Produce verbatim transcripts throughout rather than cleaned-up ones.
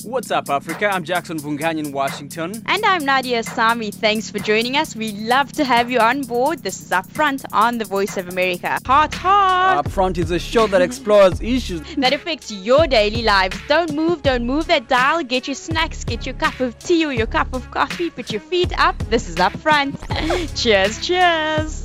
What's up, Africa? I'm Jackson Vunganya in Washington. And I'm Nadia Sami. Thanks for joining us. We love to have you on board. This is Upfront on the Voice of America. Hot, hot! Upfront is a show that explores issues that affects your daily lives. Don't move, don't move that dial. Get your snacks, get your cup of tea or your cup of coffee. Put your feet up. This is Upfront. Cheers, cheers!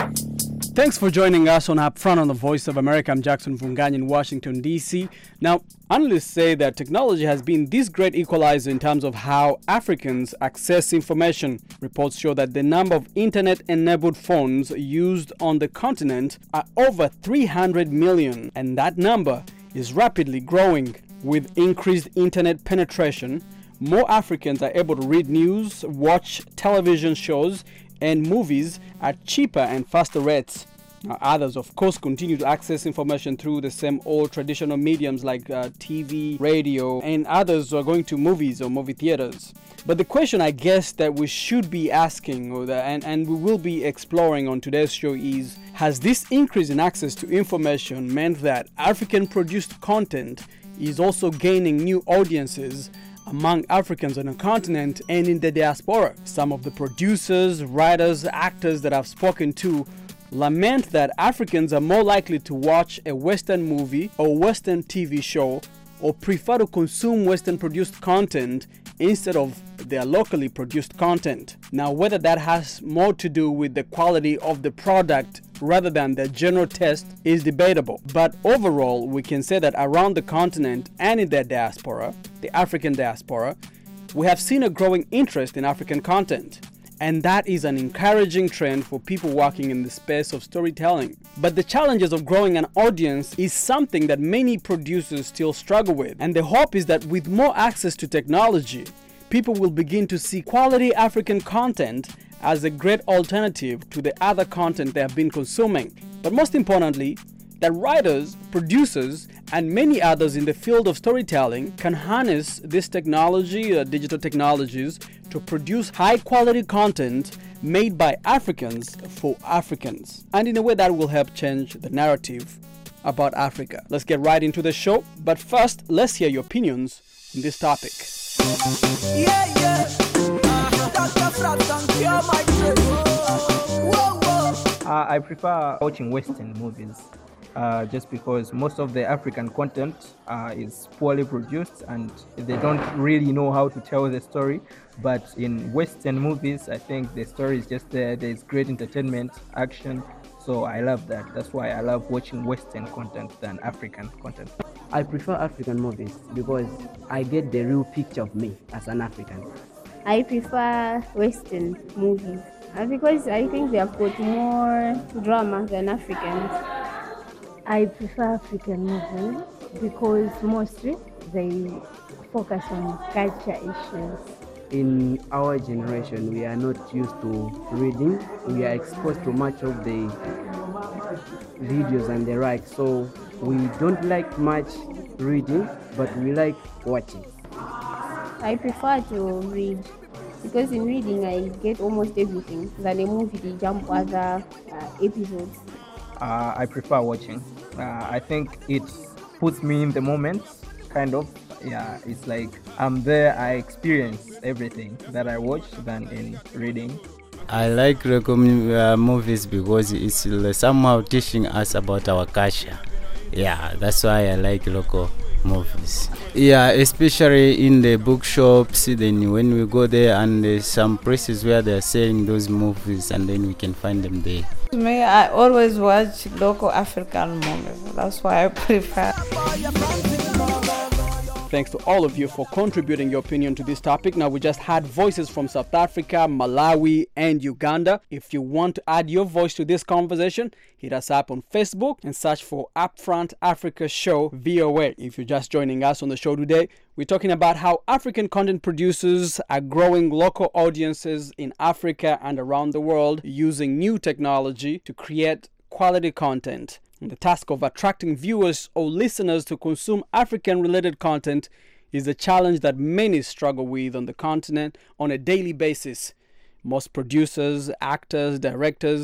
Thanks for joining us on Upfront on the Voice of America. I'm Jackson Vunganya in Washington, D C. Now, analysts say that technology has been this great equalizer in terms of how Africans access information. Reports show that the number of internet-enabled phones used on the continent are over three hundred million, and that number is rapidly growing. With increased internet penetration, more Africans are able to read news, watch television shows, and movies at cheaper and faster rates. Now, others, of course, continue to access information through the same old traditional mediums like uh, T V, radio, and others are going to movies or movie theaters. But the question I guess that we should be asking or the, and, and we will be exploring on today's show is, has this increase in access to information meant that African-produced content is also gaining new audiences among Africans on the continent and in the diaspora? Some of the producers, writers, actors that I've spoken to lament that Africans are more likely to watch a Western movie or Western T V show or prefer to consume Western produced content instead of their locally produced content. Now, whether that has more to do with the quality of the product rather than the general taste is debatable. But overall, we can say that around the continent and in the diaspora, the African diaspora, we have seen a growing interest in African content. And that is an encouraging trend for people working in the space of storytelling. But the challenges of growing an audience is something that many producers still struggle with. And the hope is that with more access to technology, people will begin to see quality African content as a great alternative to the other content they have been consuming. But most importantly, that writers, producers, and many others in the field of storytelling can harness this technology, uh, digital technologies, to produce high-quality content made by Africans for Africans, and in a way that will help change the narrative about Africa. Let's get right into the show, but first, let's hear your opinions on this topic. Yeah, yeah. Uh, I prefer watching Western movies. Uh, just because most of the African content uh, is poorly produced and they don't really know how to tell the story. But in Western movies, I think the story is just there. There's great entertainment, action. So I love that. That's why I love watching Western content than African content. I prefer African movies because I get the real picture of me as an African. I prefer Western movies uh, because I think they have got more drama than Africans. I prefer African movies because mostly they focus on culture issues. In our generation, we are not used to reading. We are exposed to much of the videos and the like, so we don't like much reading, but we like watching. I prefer to read because in reading I get almost everything. Than a movie, they jump other uh, episodes. Uh, I prefer watching. Uh, I think it puts me in the moment, kind of. Yeah, it's like I'm there, I experience everything that I watch than in reading. I like recommend, uh, movies because it's uh, somehow teaching us about our culture. Yeah, that's why I like local movies. Yeah, especially in the bookshops, then when we go there and there's some places where they're selling those movies and then we can find them there. Me, I always watch local African movies. That's why I prefer. Thanks to all of you for contributing your opinion to this topic. Now, we just had voices from South Africa, Malawi, and Uganda. If you want to add your voice to this conversation, hit us up on Facebook and search for Upfront Africa Show V O A. If you're just joining us on the show today, we're talking about how African content producers are growing local audiences in Africa and around the world using new technology to create quality content. And the task of attracting viewers or listeners to consume African-related content is a challenge that many struggle with on the continent on a daily basis. Most producers, actors, directors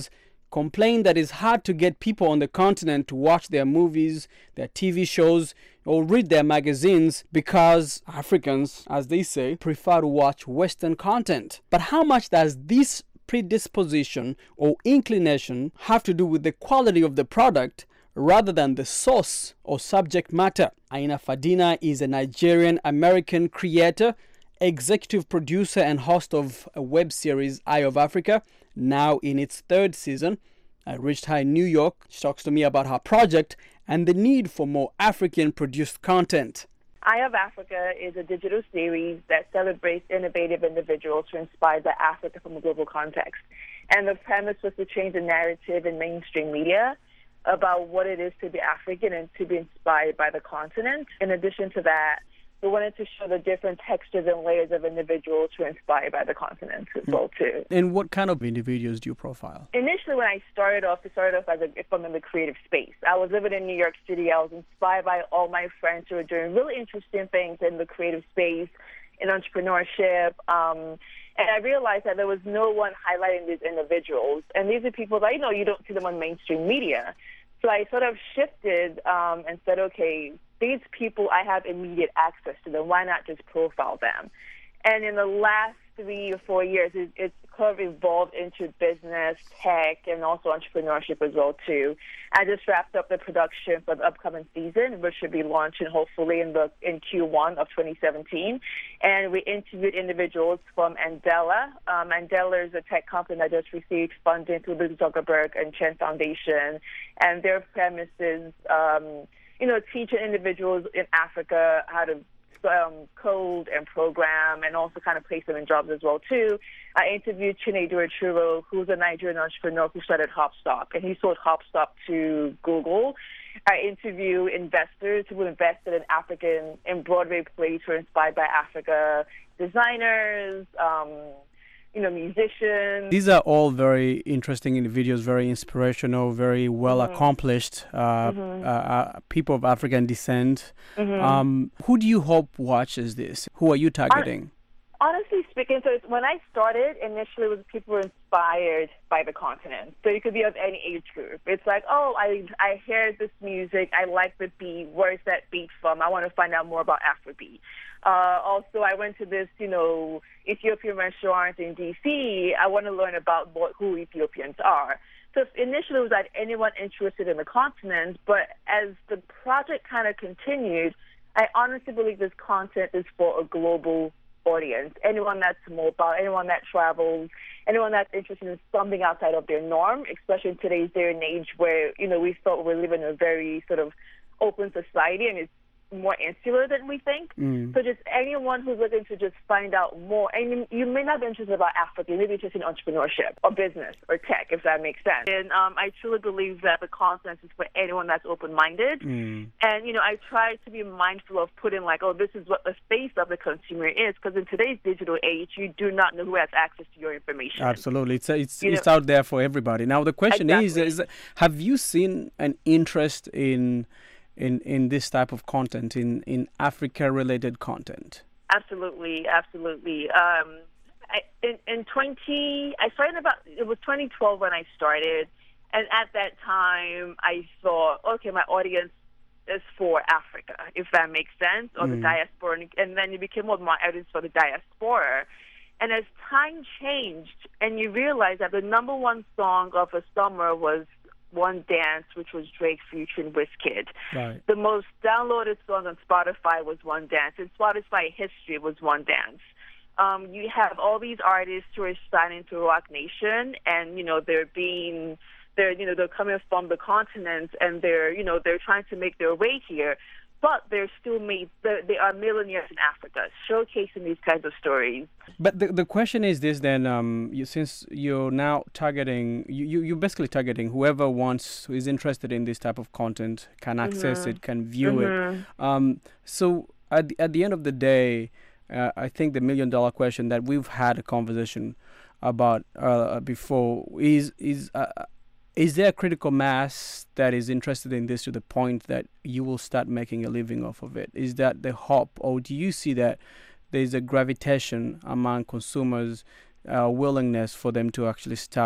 complain that it's hard to get people on the continent to watch their movies, their T V shows, or read their magazines because Africans, as they say, prefer to watch Western content. But how much does this predisposition or inclination have to do with the quality of the product rather than the source or subject matter? Aina Fadina is a Nigerian-American creator, executive producer and host of a web series, Eye of Africa, now in its third season. I reached her in New York. She talks to me about her project and the need for more African-produced content. Eye of Africa is a digital series that celebrates innovative individuals who are inspired by Africa from a global context. And the premise was to change the narrative in mainstream media about what it is to be African and to be inspired by the continent. In addition to that, we wanted to show the different textures and layers of individuals who are inspired by the continent as well, too. And what kind of individuals do you profile? Initially, when I started off, I started off as a, from in the creative space. I was living in New York City. I was inspired by all my friends who were doing really interesting things in the creative space, in entrepreneurship. Um, and I realized that there was no one highlighting these individuals. And these are people that, you know, you don't see them on mainstream media. So I sort of shifted um, and said, okay, these people, I have immediate access to them. Why not just profile them? And in the last three or four years, it, it's kind of evolved into business, tech, and also entrepreneurship as well, too. I just wrapped up the production for the upcoming season, which should be launching hopefully in the in Q one of twenty seventeen. And we interviewed individuals from Andela. Um, Andela is a tech company that just received funding through the Zuckerberg and Chen Foundation. And their premise is, um, you know, teaching individuals in Africa how to Um, code and program, and also kind of place them in jobs as well too. I interviewed Chinedu Achuro, who's a Nigerian entrepreneur who started Hopstop, and he sold Hopstop to Google. I interview investors who invested in African in Broadway plays who are inspired by Africa, designers, um, you know, musicians. These are all very interesting individuals, very inspirational, very well mm-hmm. accomplished uh, mm-hmm. uh, uh, people of African descent. Mm-hmm. Um, who do you hope watches this? Who are you targeting? Honestly speaking, so when I started, initially it was people who were inspired by the continent. So you could be of any age group. It's like, oh, I I hear this music, I like the beat, where's that beat from? I want to find out more about Afrobeat. Uh, also, I went to this, you know, Ethiopian restaurant in D C. I want to learn about what, who Ethiopians are. So initially it was like anyone interested in the continent, but as the project kind of continued, I honestly believe this content is for a global audience. Anyone that's mobile, anyone that travels, anyone that's interested in something outside of their norm, especially in today's day and age where, you know, we thought we're living in a very sort of open society and it's more insular than we think. Mm. So just anyone who's looking to just find out more, and you may not be interested about Africa, you may be interested in entrepreneurship or business or tech, if that makes sense. And um, I truly believe that the content is for anyone that's open-minded. Mm. And, you know, I try to be mindful of putting like, oh, this is what the face of the consumer is, because in today's digital age, you do not know who has access to your information. Absolutely. It's it's, it's out there for everybody. Now, the question exactly. is, is, have you seen an interest in in in this type of content, in in Africa related content? Absolutely, absolutely. um I, in, in twenty I started about it was twenty twelve when I started, and at that time I thought, okay, my audience is for Africa, if that makes sense, or mm. the diaspora, and then it became more my audience for the diaspora. And as time changed and you realize that the number one song of the summer was One Dance, which was Drake featuring Wizkid. Right. The most downloaded song on Spotify was One Dance. In Spotify history was One Dance. Um, you have all these artists who are signing to Rock Nation, and you know they're being, they're you know they're coming from the continent, and they're you know they're trying to make their way here. But they're still made, they are millionaires in Africa, showcasing these kinds of stories. But the the question is this then, um, you, since you're now targeting, you, you, you're basically targeting whoever wants, who is interested in this type of content, can access mm-hmm. it, can view mm-hmm. it. Um, so at the, at the end of the day, uh, I think the million dollar question that we've had a conversation about uh, before is, is uh, is there a critical mass that is interested in this to the point that you will start making a living off of it? Is that the hope, or do you see that there's a gravitation among consumers, uh, willingness for them to actually start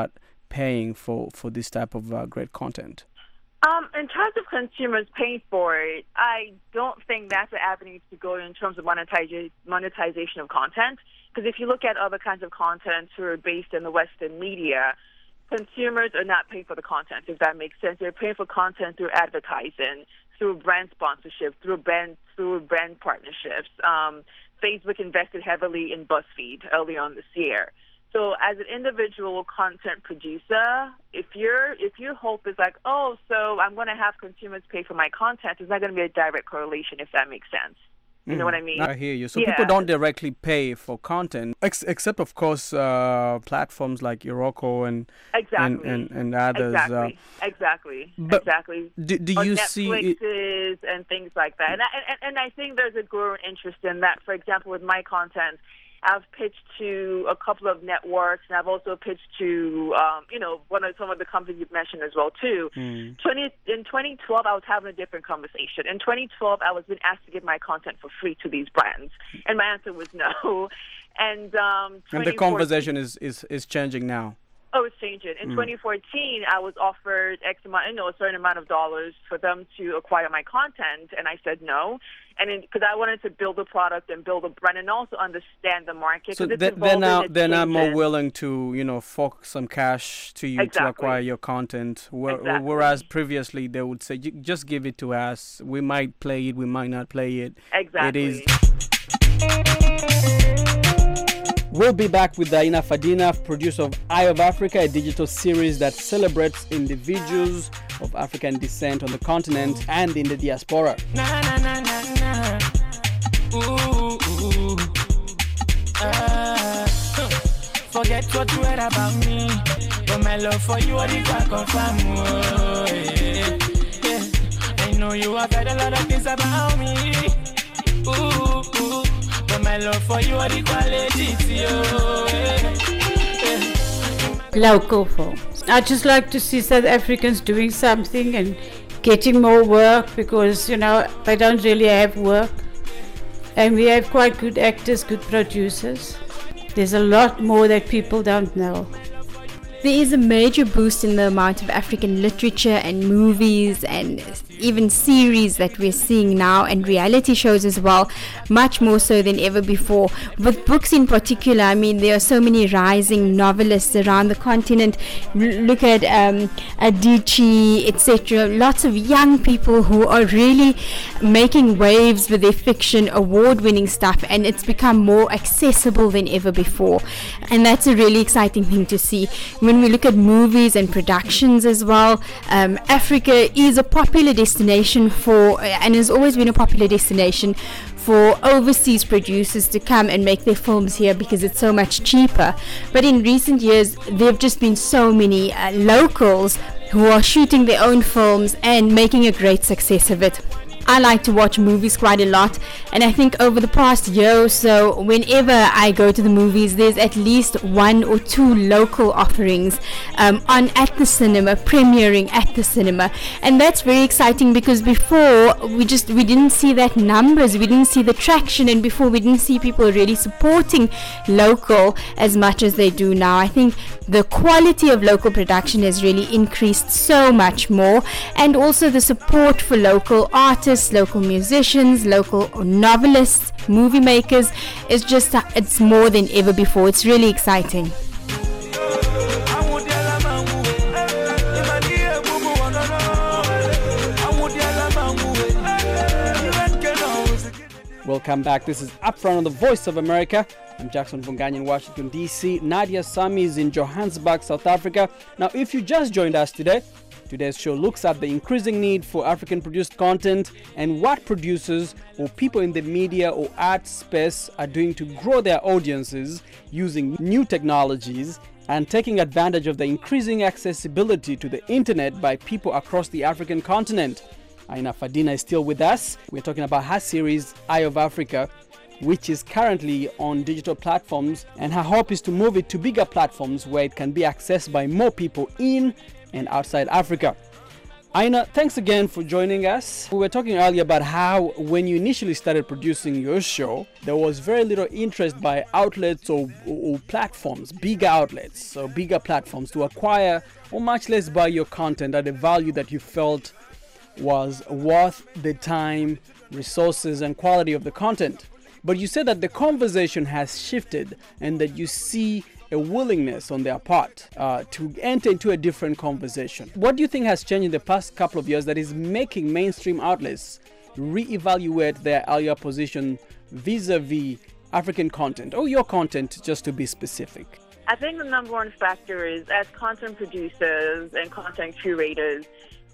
paying for, for this type of uh, great content? Um, in terms of consumers paying for it, I don't think that's the avenue to go in terms of monetiza- monetization of content. Because if you look at other kinds of content who are based in the Western media, consumers are not paying for the content, if that makes sense. They're paying for content through advertising, through brand sponsorship, through brand through brand partnerships. Um, Facebook invested heavily in BuzzFeed early on this year. So as an individual content producer, if your if your hope is like, oh, so I'm going to have consumers pay for my content, it's not going to be a direct correlation, if that makes sense. You know what I mean? I hear you. So yeah. people don't directly pay for content, ex- except, of course, uh, platforms like Iroko and, exactly. and, and, and others. Exactly. Uh, exactly. but exactly. Do, do or you Netflixes see... It... and things like that. And I, and, and I think there's a growing interest in that. For example, with my content, I've pitched to a couple of networks, and I've also pitched to, um, you know, one of some of the companies you've mentioned as well too. Mm. twenty in twenty twelve, I was having a different conversation. In twenty twelve, I was being asked to give my content for free to these brands, and my answer was no. And um, and the conversation is, is, is changing now. Oh, it's changing. In mm. twenty fourteen, I was offered X amount, you know, a certain amount of dollars for them to acquire my content, and I said no. And because I wanted to build a product and build a brand, and also understand the market. So it's they, they're now they're now more changes. willing to, you know, fork some cash to you exactly. to acquire your content. Where, exactly. Whereas previously they would say, just give it to us. We might play it, we might not play it. Exactly. It is. We'll be back with Aina Fadina, producer of Eye of Africa, a digital series that celebrates individuals of African descent on the continent and in the diaspora. Na, na, na, na, na. Ooh, ooh. Uh, forget what you heard about me, but my love for you, I did not confirm. Oh, yeah, yeah. I know you have heard a lot of things about me. Ooh, ooh. But my love for you are the quality to you. Local films. I just like to see South Africans doing something and getting more work, because, you know, they don't really have work. And we have quite good actors, good producers. There's a lot more that people don't know. There is a major boost in the amount of African literature and movies and even series that we're seeing now, and reality shows as well, much more so than ever before. With books in particular, I mean, there are so many rising novelists around the continent. L- look at um, Adichie, et cetera. Lots of young people who are really making waves with their fiction, award-winning stuff, and it's become more accessible than ever before. And that's a really exciting thing to see. When we look at movies and productions as well, um, Africa is a popular destination for, and has always been a popular destination for overseas producers to come and make their films here because it's so much cheaper. But in recent years, there have just been so many uh, locals who are shooting their own films and making a great success of it. I like to watch movies quite a lot, and I think over the past year or so, whenever I go to the movies, there's at least one or two local offerings um, on at the cinema, premiering at the cinema, and that's very exciting because before we just we didn't see that numbers, we didn't see the traction, and before we didn't see people really supporting local as much as they do now. I think the quality of local production has really increased so much more, and also the support for local artists, local musicians, local novelists, movie makers is just, uh, it's more than ever before. It's really exciting. Welcome back. This is Upfront on the Voice of America. I'm Jackson Vunganyi in Washington, D C. Nadia Sami is in Johannesburg, South Africa. Now, if you just joined us today, today's show looks at the increasing need for African-produced content and what producers or people in the media or art space are doing to grow their audiences using new technologies and taking advantage of the increasing accessibility to the internet by people across the African continent. Aina Fadina is still with us. We're talking about her series, Eye of Africa, which is currently on digital platforms, and her hope is to move it to bigger platforms where it can be accessed by more people in and outside Africa. Aina, thanks again for joining us. We were talking earlier about how when you initially started producing your show, there was very little interest by outlets or, or, or platforms, bigger outlets or bigger platforms to acquire or much less buy your content at a value that you felt was worth the time, resources, and quality of the content. But you said that the conversation has shifted and that you see a willingness on their part uh, to enter into a different conversation. What do you think has changed in the past couple of years that is making mainstream outlets reevaluate their earlier position vis-a-vis African content, or your content, just to be specific? I think the number one factor is, as content producers and content curators,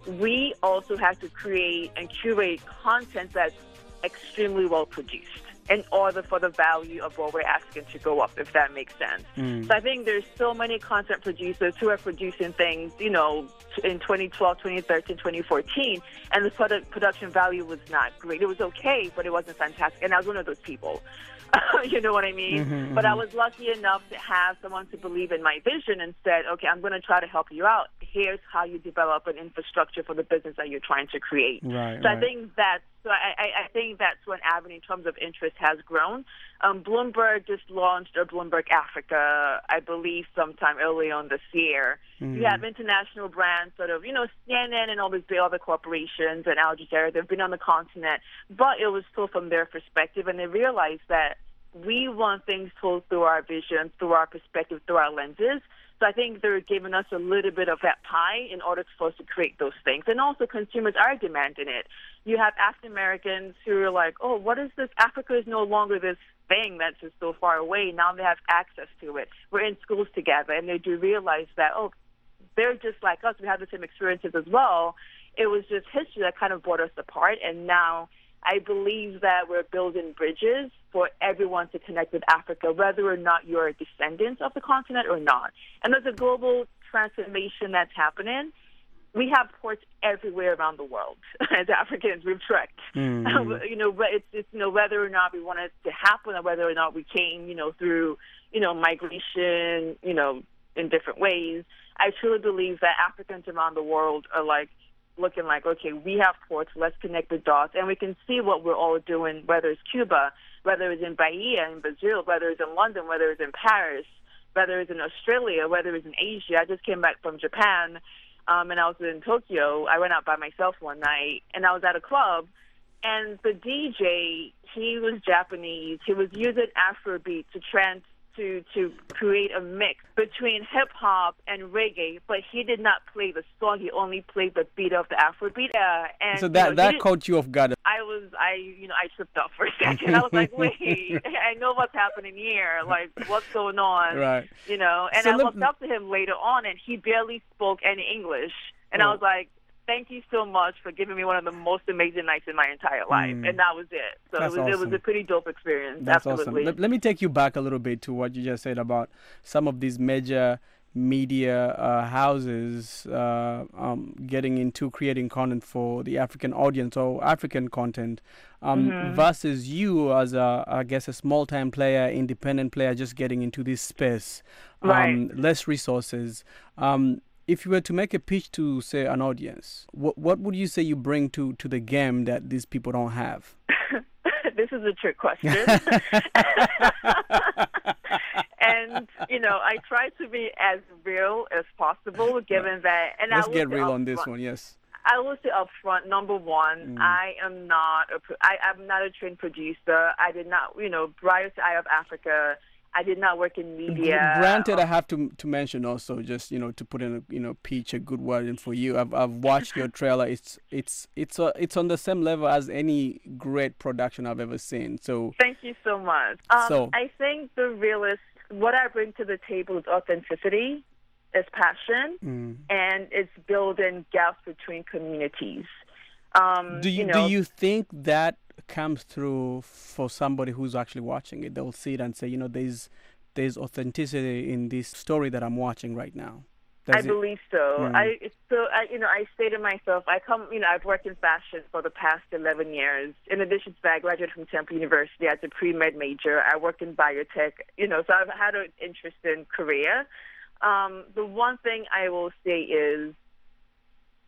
we also have to create and curate content that's extremely well produced in order for the value of what we're asking to go up, if that makes sense. Mm. So I think there's so many content producers who are producing things, you know, in twenty twelve, twenty thirteen, twenty fourteen, and the product production value was not great. It was okay, but it wasn't fantastic. And I was one of those people. You know what I mean? Mm-hmm, but mm-hmm. I was lucky enough to have someone to believe in my vision and said, okay, I'm going to try to help you out. Here's how you develop an infrastructure for the business that you're trying to create. Right, so right. I think that's so I, I think that's one avenue in terms of interest has grown. Um, Bloomberg just launched a Bloomberg Africa, I believe, sometime early on this year. Mm-hmm. You have international brands, sort of, you know, C N N and all these big other corporations and Al Jazeera. They've been on the continent, but it was still from their perspective, and they realized that we want things told through our vision, through our perspective, through our lenses. So I think they're giving us a little bit of that pie in order for us to create those things. And also consumers are demanding it. You have African Americans who are like, oh, what is this? Africa is no longer this thing that's just so far away. Now they have access to it. We're in schools together, and they do realize that, oh, they're just like us. We have the same experiences as well. It was just history that kind of brought us apart, and now I believe that we're building bridges for everyone to connect with Africa, whether or not you're a descendant of the continent or not. And there's a global transformation that's happening. We have ports everywhere around the world. As Africans, we've trekked. Mm-hmm. you know, it's, it's you know whether or not we want it to happen, or whether or not we came, you know, through you know migration, you know, in different ways. I truly believe that Africans around the world are like looking like, okay, we have ports, let's connect the dots, and we can see what we're all doing, whether it's Cuba, whether it's in Bahia, in Brazil, whether it's in London, whether it's in Paris, whether it's in Australia, whether it's in Asia. I just came back from Japan, um, and I was in Tokyo. I went out by myself one night, and I was at a club, and the D J, he was Japanese. He was using Afrobeat to trans to to create a mix between hip hop and reggae, but he did not play the song. He only played the beat of the Afrobeat. Uh, and so that you know, that caught you off guard. I was I you know I tripped up for a second. I was like, wait, I know what's happening here. Like, what's going on? Right. You know. And so I let, looked up to him later on, and he barely spoke any English. And oh. I was like, thank you so much for giving me one of the most amazing nights in my entire life. Mm. And that was it. So That's it was awesome. it was a pretty dope experience. That's Absolutely. awesome. Let, let me take you back a little bit to what you just said about some of these major media uh, houses uh, um, getting into creating content for the African audience or African content um, mm-hmm. versus you as a, I guess, a small-time player, independent player, just getting into this space, um, right. less resources. Um, If you were to make a pitch to, say, an audience, what what would you say you bring to, to the game that these people don't have? This is a trick question. And, you know, I try to be as real as possible, given right. that... And Let's I get real on front, this one, yes. I will say up front, number one, mm. I am not a, I, I'm not a trained producer. I did not, you know, prior to Eye of Africa, I did not work in media. Granted, I have to to mention also, just you know, to put in a you know pitch a good word in for you. I've I've watched your trailer. It's it's it's a, it's on the same level as any great production I've ever seen. So thank you so much. Um, so I think the realist, what I bring to the table is authenticity, is passion, mm. and it's building gaps between communities. Um, do you, you know, do you think that comes through for somebody who's actually watching it? They'll see it and say, you know, there's there's authenticity in this story that I'm watching right now. Does I it? believe so. Mm. I so I you know I say to myself, I come you know I've worked in fashion for the past eleven years. In addition to that, I graduated from Temple University as a pre-med major. I worked in biotech. You know, so I've had an interesting career. Um, the one thing I will say is,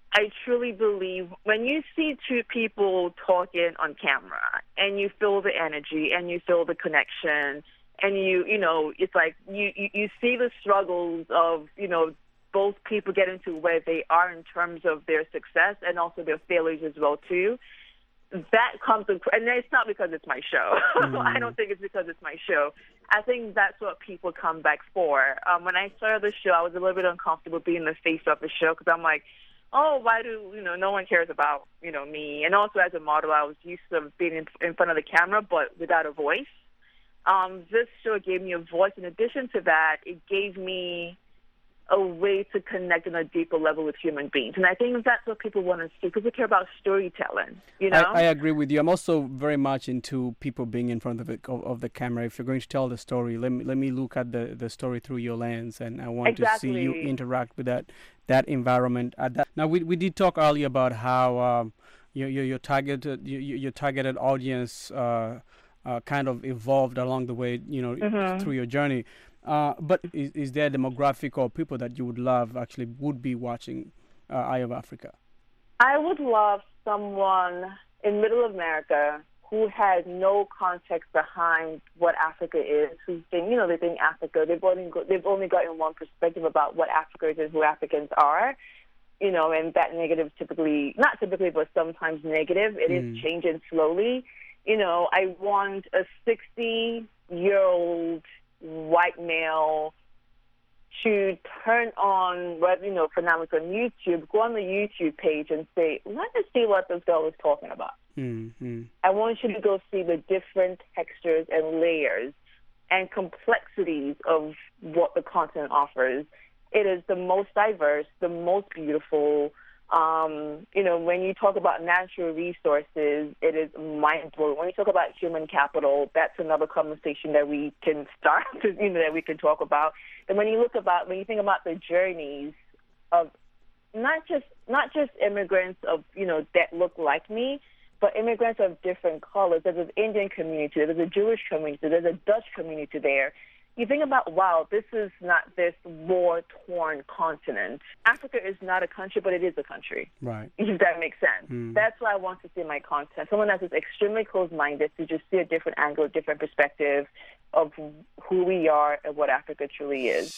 I truly believe when you see two people talking on camera and you feel the energy and you feel the connection and you, you know, it's like you, you, you see the struggles of, you know, both people getting to where they are in terms of their success and also their failures as well, too. That comes, and it's not because it's my show. Mm. I don't think it's because it's my show. I think that's what people come back for. Um, when I started the show, I was a little bit uncomfortable being the face of the show because I'm like, oh, why do, you know, no one cares about, you know, me. And also as a model, I was used to being in, in front of the camera, but without a voice. Um, this show gave me a voice. In addition to that, it gave me a way to connect on a deeper level with human beings. And I think that's what people want to see. People care about storytelling, you know? I, I agree with you. I'm also very much into people being in front of, it, of, of the camera. If you're going to tell the story, let me let me look at the, the story through your lens, and I want exactly. to see you interact with that that environment. At that. Now, we we did talk earlier about how um, your, your, your, targeted, your, your targeted audience uh, uh, kind of evolved along the way, you know, mm-hmm. through your journey. Uh, but is, is there a demographic or people that you would love actually would be watching uh, Eye of Africa? I would love someone in Middle America who has no context behind what Africa is, who think, you know, they think Africa, they've only, go, they've only gotten one perspective about what Africa is and who Africans are, you know, and that negative typically, not typically, but sometimes negative. It mm. is changing slowly. You know, I want a sixty-year-old white male to turn on, you know, for now it's on YouTube, go on the YouTube page and say, let us see what this girl is talking about. Mm-hmm. I want you to go see the different textures and layers and complexities of what the content offers. It is the most diverse, the most beautiful. Um, you know, when you talk about natural resources, it is mind-blowing. When you talk about human capital, that's another conversation that we can start, to, you know, that we can talk about. And when you look about, when you think about the journeys of not just not just immigrants of, you know, that look like me, but immigrants of different colors. There's an Indian community, there's a Jewish community, there's a Dutch community there. You think about, wow, this is not this war-torn continent. Africa is not a country, but it is a country. Right. If that makes sense. Mm. That's why I want to see my content. Someone that is extremely closed-minded to just see a different angle, a different perspective of who we are and what Africa truly is.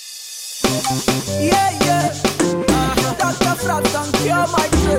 Yeah, yeah. Uh, Doctor Frampton, cure my trip.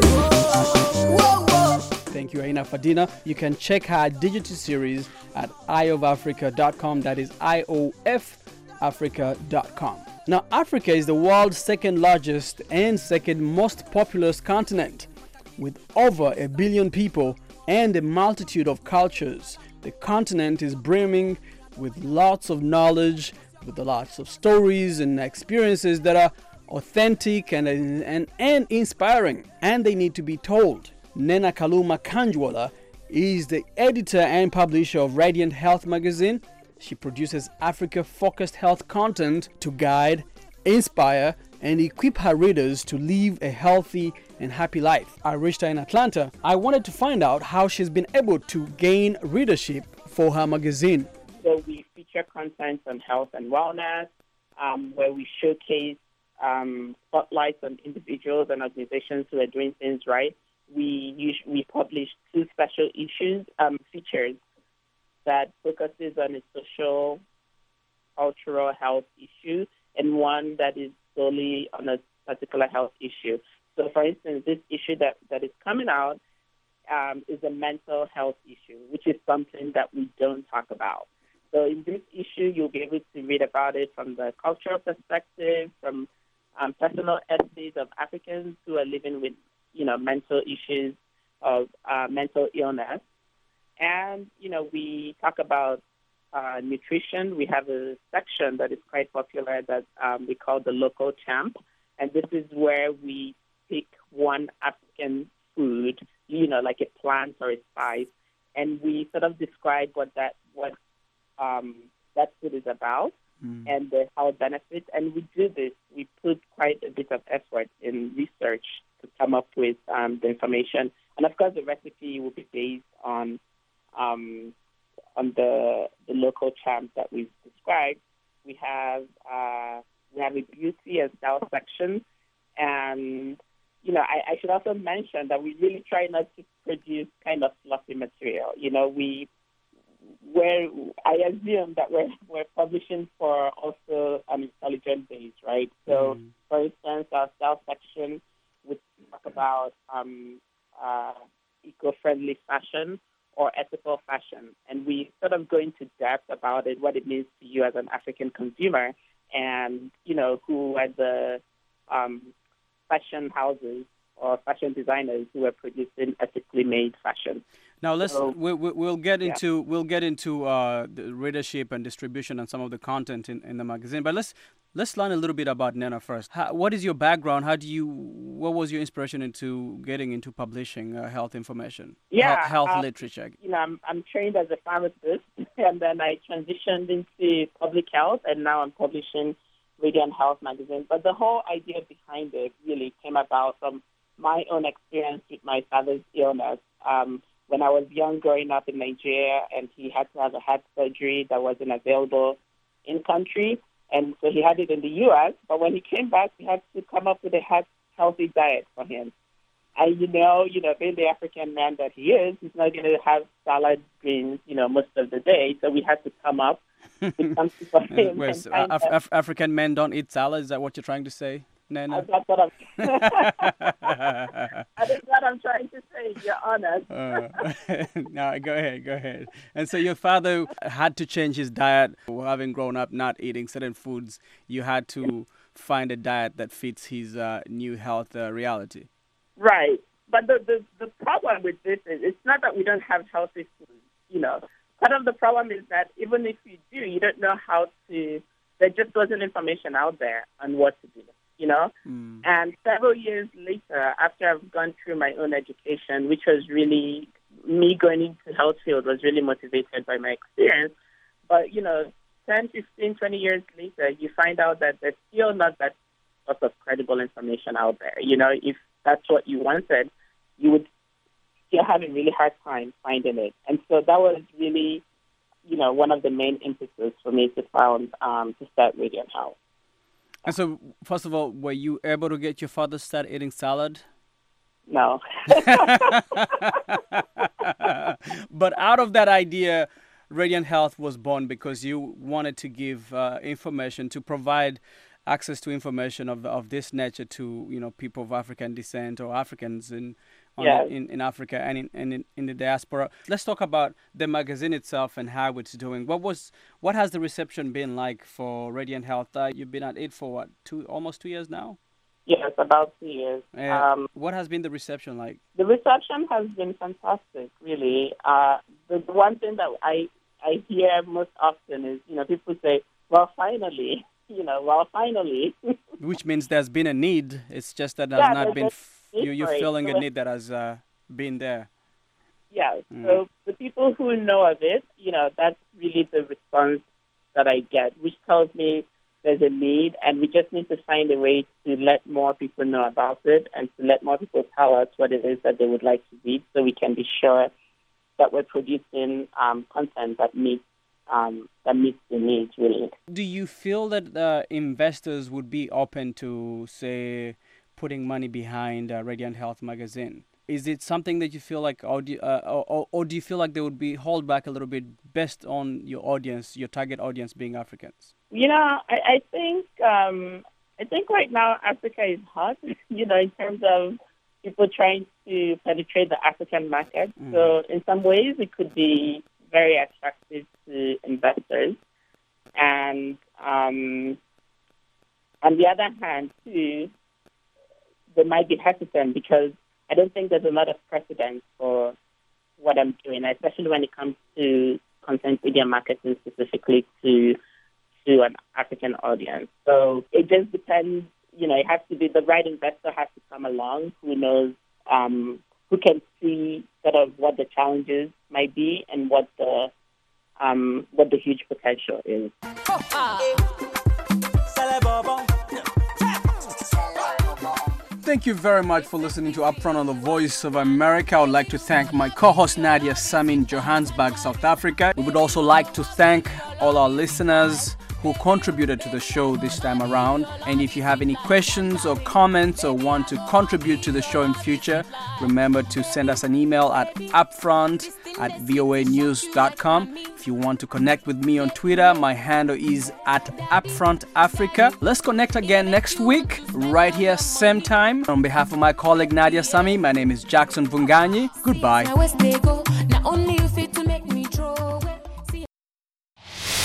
Whoa, whoa. Thank you, Aina Fadina. You can check her digital series at eye of africa dot com. That is I O F Africa dot com. Now, Africa is the world's second largest and second most populous continent. With over a billion people and a multitude of cultures, the continent is brimming with lots of knowledge, with lots of stories and experiences that are authentic and, and, and inspiring, and they need to be told. Nena Kaluma Kanjwala is the editor and publisher of Radiant Health magazine. She produces Africa-focused health content to guide, inspire, and equip her readers to live a healthy and happy life. I reached her in Atlanta. I wanted to find out how she's been able to gain readership for her magazine. So we feature content on health and wellness, um, where we showcase um, spotlights on individuals and organizations who are doing things right. We usually, we publish two special issues, um, features that focuses on a social, cultural health issue, and one that is solely on a particular health issue. So, for instance, this issue that, that is coming out um, is a mental health issue, which is something that we don't talk about. So in this issue, you'll be able to read about it from the cultural perspective, from um, personal essays of Africans who are living with, you know, mental issues of uh, mental illness. And, you know, we talk about uh, nutrition. We have a section that is quite popular that um, we call the local champ. And this is where we pick one African food, you know, like a plant or a spice, and we sort of describe what that what um, that food is about mm. and the health benefits. And we do this. We put quite a bit of effort in research to come up with um, the information. And, of course, the recipe will be based on um, on the the local champ that we've described. We have uh, we have a beauty and style section, and you know, I, I should also mention that we really try not to produce kind of fluffy material. You know, we, where I assume that we're, we're publishing for also an intelligent base, right? So, mm. for instance, our style section would talk about um, uh, eco-friendly fashion or ethical fashion. And we sort of go into depth about it, what it means to you as an African consumer, and, you know, who are the um, fashion houses or fashion designers who are producing ethically made fashion. Now let's So, we, we, we'll get yeah. into we'll get into uh, the readership and distribution and some of the content in, in the magazine. But let's let's learn a little bit about Nena first. How, what is your background? How do you what was your inspiration into getting into publishing uh, health information? Yeah, He- health uh, literature. You know, I'm, I'm trained as a pharmacist, and then I transitioned into public health, and now I'm publishing Radiant Health magazine. But the whole idea behind it really came about from my own experience with my father's illness. Um, when I was young, growing up in Nigeria, and he had to have a heart surgery that wasn't available in country, and so he had it in the U S. But when he came back, we had to come up with a health, healthy diet for him. And you know, you know, being the African man that he is, he's not going to have salad greens, you know, most of the day. So we had to come up with something for him. Wait, and so, find Af- that- Af- African men don't eat salad? Is that what you're trying to say, Nena? Uh, That's what I'm. That is what I'm trying to say. You're honest. Uh, no, go ahead, go ahead. And so your father had to change his diet. Having grown up not eating certain foods, you had to find a diet that fits his uh, new health uh, reality. Right. But the, the, the problem with this is it's not that we don't have healthy food. You know, part of the problem is that even if you do, you don't know how to, there just wasn't information out there on what to do. You know, mm. and several years later, after I've gone through my own education, which was really, me going into health field was really motivated by my experience. But, you know, ten, fifteen, twenty years later, you find out that there's still not that sort of credible information out there. You know, if that's what you wanted, you would still have a really hard time finding it. And so that was really, you know, one of the main impetus for me to found, um, to start Radiant Health. And so, first of all, were you able to get your father to start eating salad? No. But out of that idea, Radiant Health was born because you wanted to give uh, information, to provide access to information of of this nature to, you know, people of African descent or Africans in on Yes. in, in Africa and in, and in in the diaspora. Let's talk about the magazine itself and how it's doing. What was what has the reception been like for Radiant Health? Uh, you've been at it for what, two almost two years now? Yes, about two years. Uh, Um, what has been the reception like? The reception has been fantastic, really. Uh, the, the one thing that I, I hear most often is, you know, people say, well, finally, you know, well, finally. Which means there's been a need. It's just that has Yeah, not there's been, a f- need you, you're for it. feeling a So need that has uh, been there. Yeah, Mm. so the people who know of it, you know, that's really the response that I get, which tells me there's a need, and we just need to find a way to let more people know about it and to let more people tell us what it is that they would like to read, so we can be sure that we're producing um, content that meets um, that meets the needs, really. Do you feel that uh, investors would be open to, say, putting money behind uh, Radiant Health magazine? Is it something that you feel like, or do, uh, or, or do you feel like they would be hold back a little bit based on your audience, your target audience being Africans? You know, I, I think um, I think right now Africa is hot, you know, in terms of people trying to penetrate the African market. Mm. So in some ways it could be very attractive to investors. And um, on the other hand, too, they might be hesitant because I don't think there's a lot of precedent for what I'm doing, especially when it comes to content media marketing specifically to to an African audience. So it just depends, you know, it has to be the right investor has to come along who knows, um, who can see sort of what the challenges might be and what the um, what the huge potential is. Thank you very much for listening to Upfront on the Voice of America. I would like to thank my co-host Nadia Sami in Johannesburg, South Africa. We would also like to thank all our listeners who who contributed to the show this time around. And if you have any questions or comments or want to contribute to the show in future, remember to send us an email at upfront at voa news dot com. If you want to connect with me on Twitter, my handle is at upfrontafrica. Let's connect again next week, right here, same time. On behalf of my colleague Nadia Sami, my name is Jackson Vunganyi. Goodbye.